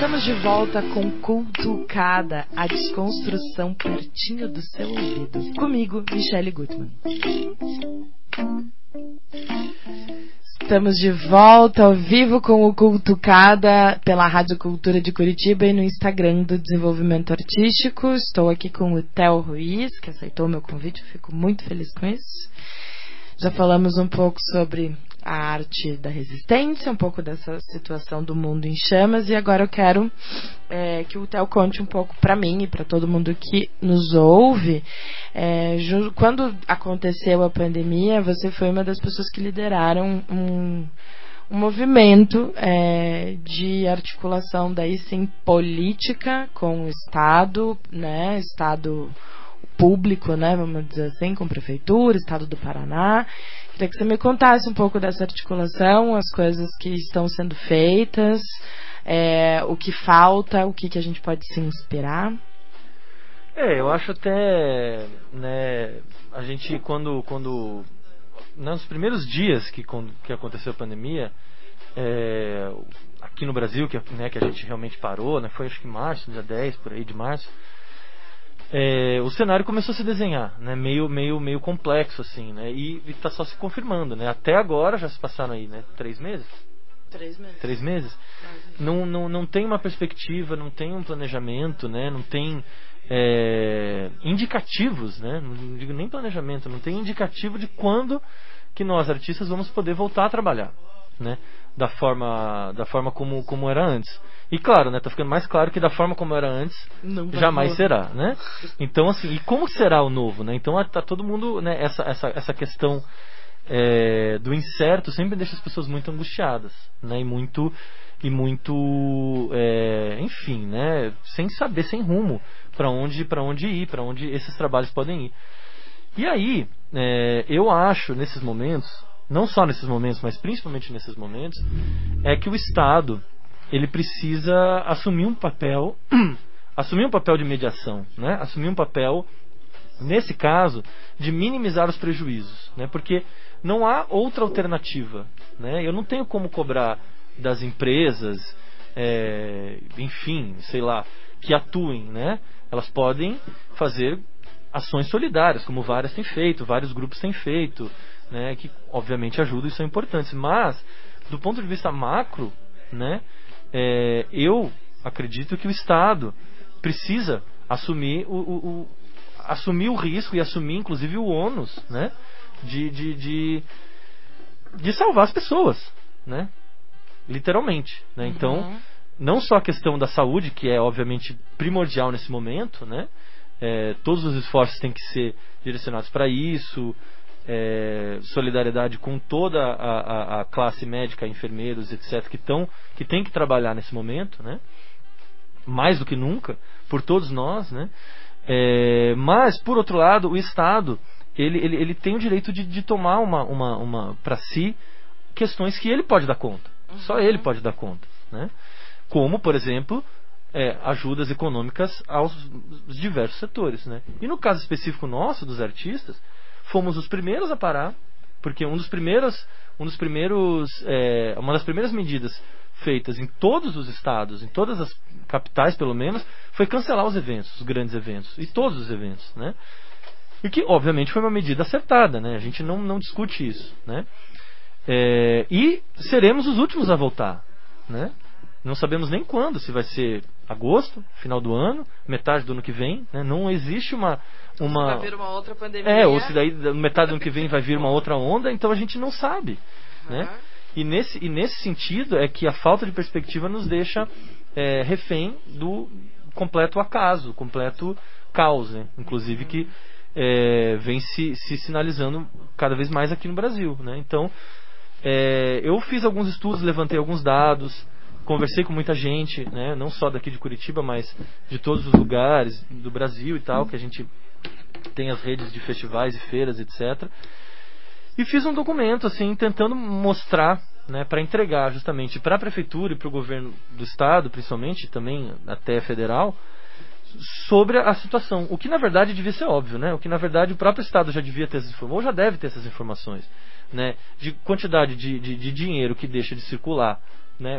Estamos de volta com Cultucada, a desconstrução pertinho do seu ouvido. Comigo, Michele Gutmann. Estamos de volta ao vivo com o Cultucada pela Rádio Cultura de Curitiba e no Instagram do Desenvolvimento Artístico. Estou aqui com o Theo Ruiz, que aceitou o meu convite, fico muito feliz com isso. Já falamos um pouco sobre a arte da resistência, um pouco dessa situação do mundo em chamas, e agora eu quero que o Theo conte um pouco para mim e para todo mundo que nos ouve. Quando aconteceu a pandemia, você foi uma das pessoas que lideraram um movimento de articulação daí sim política com o Estado, né, Estado público, né, vamos dizer assim, com prefeitura, Estado do Paraná. Queria que você me contasse um pouco dessa articulação, as coisas que estão sendo feitas, o que falta, o que a gente pode se inspirar. Eu acho até, né, a gente quando nos primeiros dias que aconteceu a pandemia, aqui no Brasil, que a gente realmente parou, né, foi acho que março, dia 10, por aí de março, o cenário começou a se desenhar, né, meio complexo, assim, né, e está só se confirmando, né, até agora já se passaram aí, né, 3 meses? 3 meses. 3 meses? Não tem uma perspectiva, não tem um planejamento, né, não tem indicativos, né, não digo nem planejamento, não tem indicativo de quando que nós, artistas, vamos poder voltar a trabalhar, né, da forma como era antes. E claro, né, tá ficando mais claro que da forma como era antes, jamais será, né? Então, assim, e como será o novo, né? Então, tá todo mundo, né, essa questão do incerto sempre deixa as pessoas muito angustiadas, né? E muito enfim, né, sem saber, sem rumo para onde ir, para onde esses trabalhos podem ir. E aí, eu acho, nesses momentos, não só nesses momentos, mas principalmente nesses momentos, que o Estado ele precisa assumir um papel de mediação, né? Assumir um papel, nesse caso, de minimizar os prejuízos, né? Porque não há outra alternativa, né? Eu não tenho como cobrar das empresas, enfim, sei lá, que atuem, né? Elas podem fazer ações solidárias, como várias têm feito, vários grupos têm feito, né? Que obviamente ajudam e são importantes, mas do ponto de vista macro, né? Eu acredito que o Estado precisa assumir assumir o risco e assumir inclusive o ônus, né, de salvar as pessoas, né, literalmente, né? Então, não só a questão da saúde, que é obviamente primordial nesse momento, né, todos os esforços têm que ser direcionados para isso, solidariedade com toda a classe médica, enfermeiros, etc., que tem que trabalhar nesse momento, né? Mais do que nunca, por todos nós, né? Mas, por outro lado, o Estado ele tem o direito de tomar uma para si questões que ele pode dar conta. Só ele pode dar conta, né? Como, por exemplo, ajudas econômicas aos diversos setores, né? E no caso específico nosso, dos artistas, fomos os primeiros a parar, porque uma das primeiras medidas feitas em todos os estados, em todas as capitais pelo menos, foi cancelar os eventos, os grandes eventos, e todos os eventos, né? E que obviamente foi uma medida acertada, né? A gente não discute isso, né? E seremos os últimos a voltar, né? Não sabemos nem quando, se vai ser agosto, final do ano, metade do ano que vem, né? Não existe uma vai vir uma outra pandemia. Ou se daí metade do ano que vem vai vir uma outra onda, então a gente não sabe, né? E nesse sentido é que a falta de perspectiva nos deixa refém do completo acaso, completo caos, né? Inclusive que vem se sinalizando cada vez mais aqui no Brasil, né? Então, eu fiz alguns estudos, levantei alguns dados, conversei com muita gente, né? Não só daqui de Curitiba, mas de todos os lugares do Brasil e tal, que a gente tem as redes de festivais e feiras, etc. E fiz um documento, assim, tentando mostrar, né, para entregar justamente para a prefeitura e para o governo do estado, principalmente, também até federal, sobre a situação. O que na verdade devia ser óbvio, né? O que na verdade o próprio estado já devia ter essas informações, ou já deve ter essas informações, né? De quantidade de dinheiro que deixa de circular, né?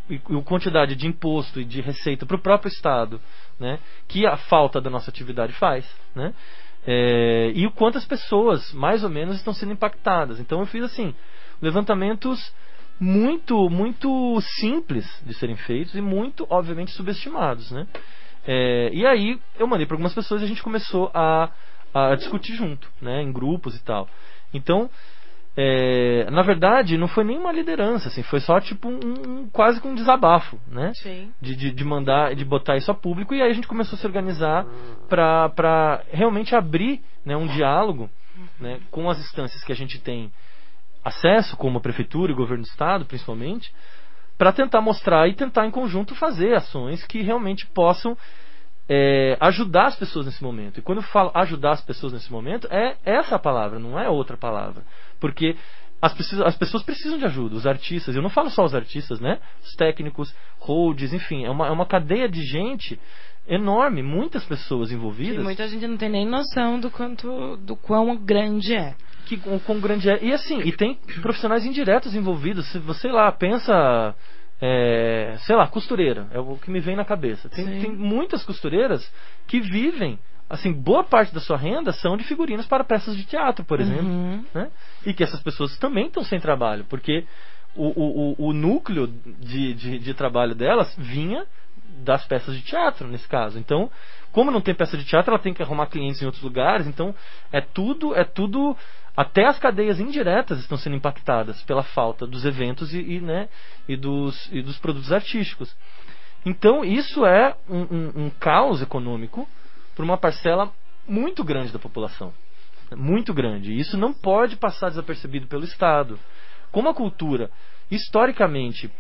e quantidade de imposto e de receita para o próprio Estado, né, que a falta da nossa atividade faz, né, e o quanto as pessoas, mais ou menos, estão sendo impactadas. Então eu fiz assim, levantamentos muito, muito simples de serem feitos e muito, obviamente, subestimados, né. E aí eu mandei para algumas pessoas e a gente começou a discutir junto, né, em grupos e tal. Então, na verdade, não foi nem uma liderança, assim, foi só tipo quase que um desabafo, né? Sim. De botar isso a público, e aí a gente começou a se organizar para realmente abrir, né, um diálogo, né, com as instâncias que a gente tem acesso, como a prefeitura e o governo do estado, principalmente, para tentar mostrar e tentar em conjunto fazer ações que realmente possam ajudar as pessoas nesse momento. E quando eu falo ajudar as pessoas nesse momento, é essa a palavra, não é outra palavra. Porque as pessoas precisam de ajuda, os artistas, eu não falo só os artistas, né? Os técnicos, holds, enfim, é uma cadeia de gente enorme, muitas pessoas envolvidas. E muita gente não tem nem noção do quão grande é. O quão grande é. E assim, e tem profissionais indiretos envolvidos. Se você, sei lá, pensa... sei lá, costureira, é o que me vem na cabeça. Tem muitas costureiras que vivem, assim, boa parte da sua renda são de figurinos para peças de teatro, por exemplo, né? E que essas pessoas também estão sem trabalho, porque o núcleo de trabalho delas vinha das peças de teatro, nesse caso. Então, como não tem peça de teatro, ela tem que arrumar clientes em outros lugares. Então, é tudo até as cadeias indiretas estão sendo impactadas pela falta dos eventos e dos produtos artísticos. Então, isso é um caos econômico para uma parcela muito grande da população. Muito grande. E isso não pode passar desapercebido pelo Estado. Como a cultura, historicamente,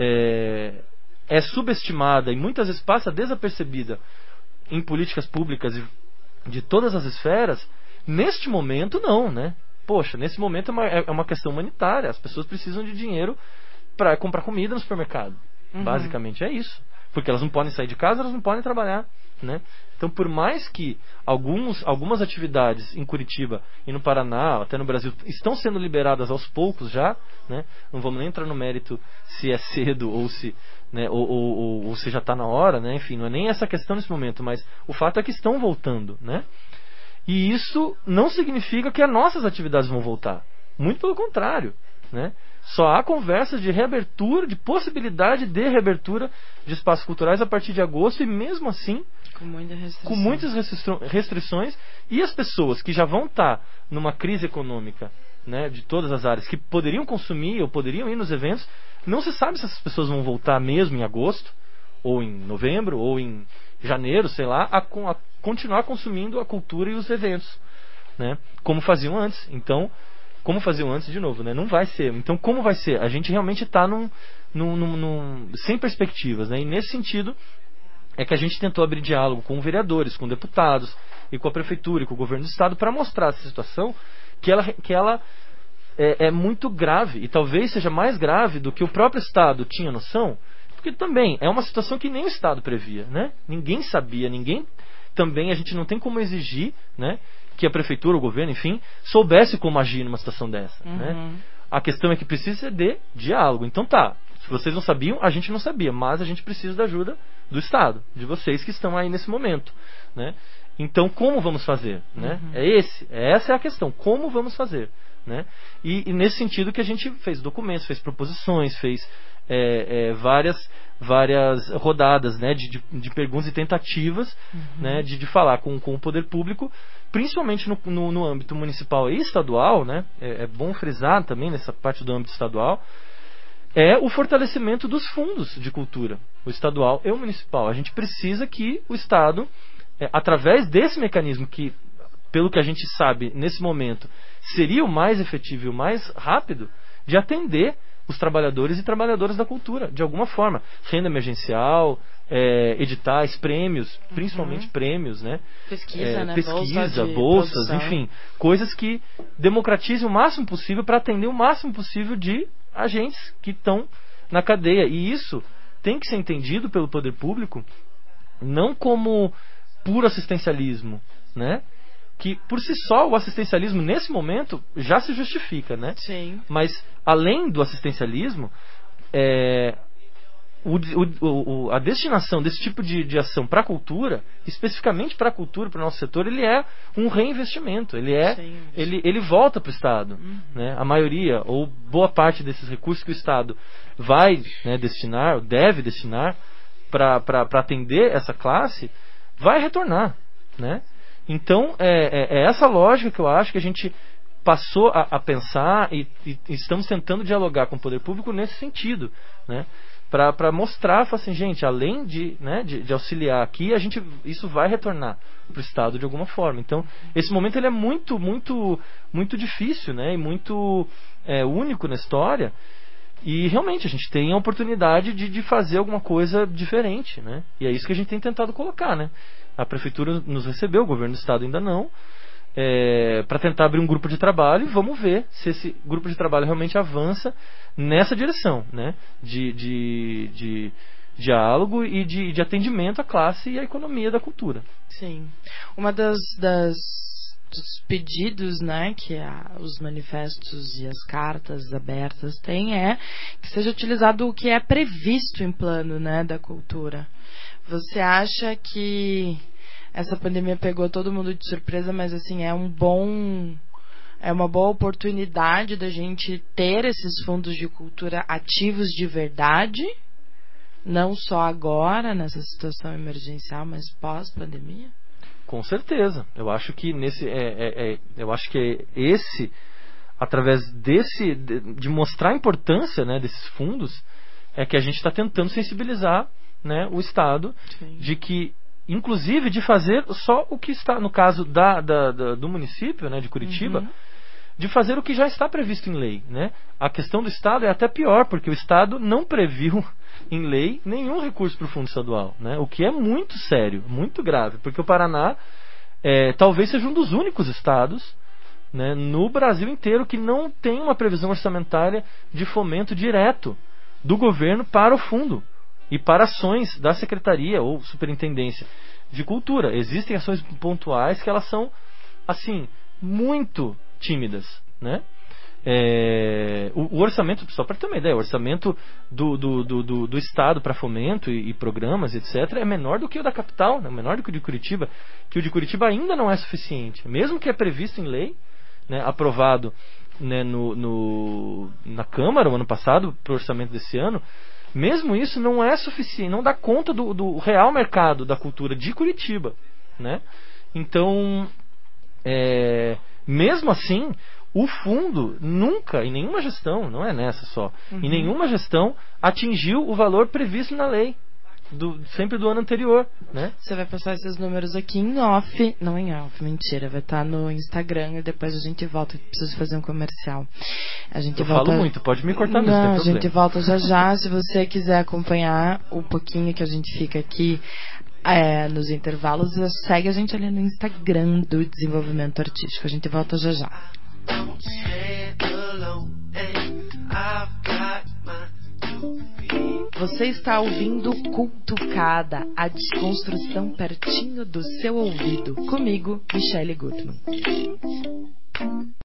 é subestimada e muitas vezes passa desapercebida em políticas públicas de todas as esferas, neste momento não, né? Poxa, nesse momento é uma questão humanitária. As pessoas precisam de dinheiro para comprar comida no supermercado. Basicamente é isso. Porque elas não podem sair de casa, elas não podem trabalhar, né? Então, por mais que algumas atividades em Curitiba e no Paraná, até no Brasil, estão sendo liberadas aos poucos já, né? Não vamos nem entrar no mérito se é cedo ou se, né, ou se já está na hora, né? Enfim, não é nem essa questão nesse momento, mas o fato é que estão voltando, né? E isso não significa que as nossas atividades vão voltar. Muito pelo contrário, né? Só há conversas de reabertura, de possibilidade de reabertura de espaços culturais a partir de agosto, e mesmo assim, com muitas restrições, e as pessoas que já vão estar numa crise econômica, né, de todas as áreas, que poderiam consumir ou poderiam ir nos eventos, não se sabe se essas pessoas vão voltar mesmo em agosto, ou em novembro, ou em janeiro, sei lá, a continuar consumindo a cultura e os eventos, né, como faziam antes. Então, como faziam antes, de novo, né? Não vai ser. Então, como vai ser? A gente realmente está sem perspectivas, né? E nesse sentido é que a gente tentou abrir diálogo com vereadores, com deputados e com a prefeitura e com o governo do estado para mostrar essa situação que ela é muito grave, e talvez seja mais grave do que o próprio estado tinha noção, porque também é uma situação que nem o estado previa, né? Ninguém sabia, também a gente não tem como exigir, né, que a prefeitura, o governo, enfim, soubesse como agir numa situação dessa, né? A questão é que precisa de diálogo. Então tá, se vocês não sabiam, a gente não sabia, mas a gente precisa da ajuda do Estado, de vocês que estão aí nesse momento, né? Então, como vamos fazer, né? Essa é a questão, como vamos fazer, né? E nesse sentido que a gente fez documentos, fez proposições, fez várias rodadas, né, de perguntas e tentativas, né, de falar com o poder público, principalmente no âmbito municipal e estadual, né? É bom frisar também nessa parte do âmbito estadual, o fortalecimento dos fundos de cultura, o estadual e o municipal. A gente precisa que o Estado, através desse mecanismo que, pelo que a gente sabe nesse momento, seria o mais efetivo e o mais rápido, de atender os trabalhadores e trabalhadoras da cultura, de alguma forma. Renda emergencial, editais, prêmios, principalmente prêmios, né? Pesquisa, né? Bolsas, enfim, coisas que democratizem o máximo possível para atender o máximo possível de agentes que estão na cadeia. E isso tem que ser entendido pelo poder público não como puro assistencialismo, né? Que por si só o assistencialismo nesse momento já se justifica, né? Sim. Mas além do assistencialismo, a destinação desse tipo de ação para a cultura, especificamente para a cultura, para o nosso setor, ele é um reinvestimento, ele volta para o Estado. Né? A maioria, ou boa parte desses recursos que o Estado vai, né, destinar, ou deve destinar para atender essa classe, vai retornar. Né? Então, é essa lógica que eu acho que a gente passou a pensar e estamos tentando dialogar com o poder público nesse sentido, né? Para mostrar, assim, gente, além de auxiliar aqui, isso vai retornar para o Estado de alguma forma. Então, esse momento ele é muito, muito, muito difícil, né? E muito único na história. E realmente a gente tem a oportunidade de fazer alguma coisa diferente, né? E é isso que a gente tem tentado colocar, né? A prefeitura nos recebeu, o governo do Estado ainda não, para tentar abrir um grupo de trabalho, e vamos ver se esse grupo de trabalho realmente avança nessa direção, né? De diálogo e de atendimento à classe e à economia da cultura. Sim. Uma dos pedidos, né, que os manifestos e as cartas abertas têm que seja utilizado o que é previsto em plano, né, da cultura. Você acha que essa pandemia pegou todo mundo de surpresa, mas assim, é uma boa oportunidade da gente ter esses fundos de cultura ativos de verdade, não só agora, nessa situação emergencial, mas pós-pandemia? Com certeza. Eu acho que através de mostrar a importância, né, desses fundos, é que a gente está tentando sensibilizar, né, o Estado. Sim. De que, inclusive, de fazer só o que está, no caso do município, né, de Curitiba, de fazer o que já está previsto em lei, né? A questão do Estado é até pior, porque o Estado não previu em lei nenhum recurso para o fundo estadual, né? O que é muito sério, muito grave, porque o Paraná talvez seja um dos únicos estados, né, no Brasil inteiro que não tem uma previsão orçamentária de fomento direto do governo para o fundo e para ações da Secretaria ou Superintendência de Cultura. Existem ações pontuais que elas são, assim, muito tímidas, né? O orçamento, só para ter uma ideia, o orçamento do Estado para fomento e programas, etc., é menor do que o da capital, né? Menor do que o de Curitiba, que o de Curitiba ainda não é suficiente, mesmo que é previsto em lei, né, aprovado, né, na Câmara o ano passado, para o orçamento desse ano. Mesmo isso não é suficiente, não dá conta do real mercado da cultura de Curitiba, né? Então, mesmo assim, o fundo nunca, em nenhuma gestão, não é nessa só, em nenhuma gestão atingiu o valor previsto na lei, sempre do ano anterior, né? Você vai passar esses números aqui em off, não em off, mentira, vai estar no Instagram e depois a gente volta, preciso fazer um comercial. Falo muito, pode me cortar mesmo. Não, a gente volta já. Se você quiser acompanhar o pouquinho que a gente fica aqui nos intervalos, segue a gente ali no Instagram do Desenvolvimento Artístico. A gente volta já. Você está ouvindo Cultucada, a desconstrução pertinho do seu ouvido. Comigo, Michele Gutmann.